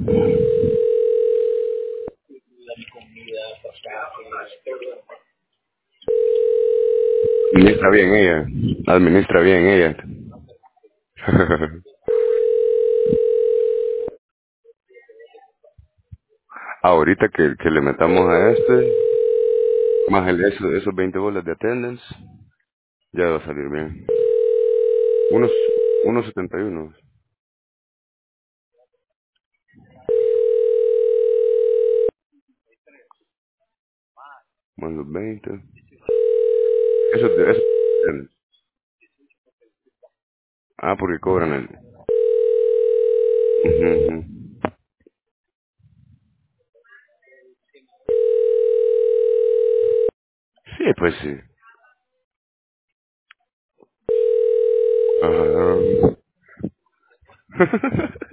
Administra bien ella. Administra bien ella. Ahorita que le metamos a este, más esos 20 bolas de attendance, ya va a salir bien. Unos, unos 71, más los 20. Eso, ah, porque cobran el. Ujú, ujú. Sí, pues sí. Ajá.